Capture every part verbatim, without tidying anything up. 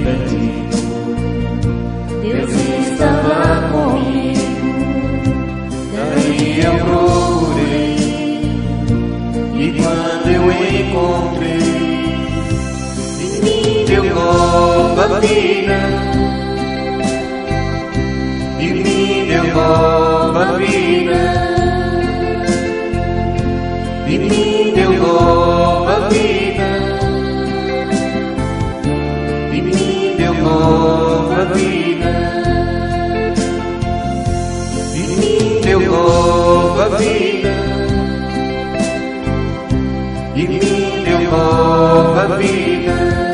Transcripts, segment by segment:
perdido, Deus estava comigo. Daí eu procurei, e quando eu encontrei, em mim deu nova vida, em mim deu nova vida, em mim deu nova vida, em mim deu nova vida, em mim deu nova vida, em mim deu nova vida,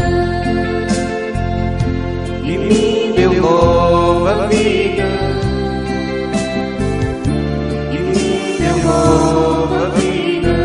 em mim deu nova vida, em mim deu nova vida.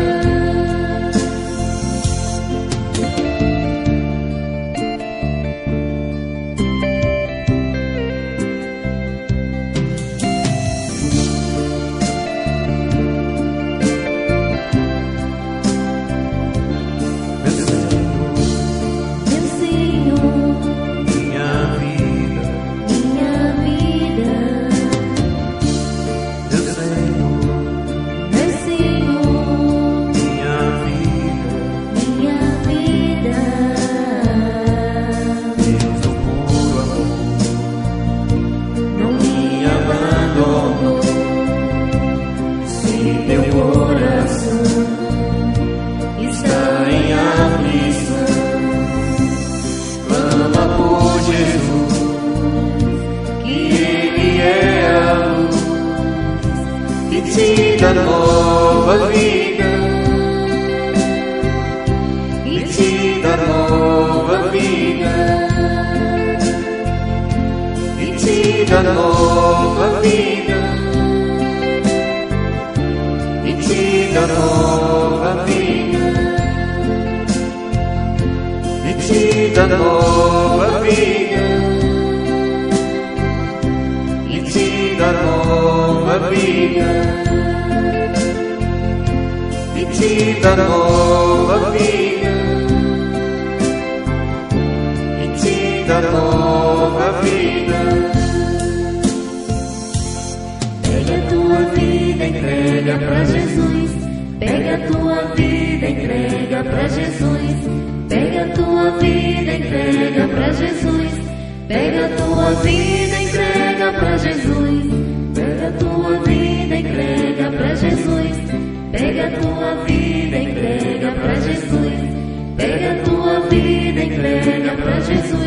E te dá nova vida, e te dá nova vida, e te dá nova vida, e te dá nova vida, e te dá nova vida, e te dá nova vida, e te dá nova vida, e te dá nova vida. Pega a tua vida, entrega pra Jesus. Pega a tua vida, entrega pra Jesus. Pega a tua vida, entrega pra Jesus. Pega a tua vida, entrega pra Jesus. Pega a tua vida, entrega pra Jesus. Pega a tua vida, entrega pra Jesus. Pega a tua vida, entrega pra Jesus.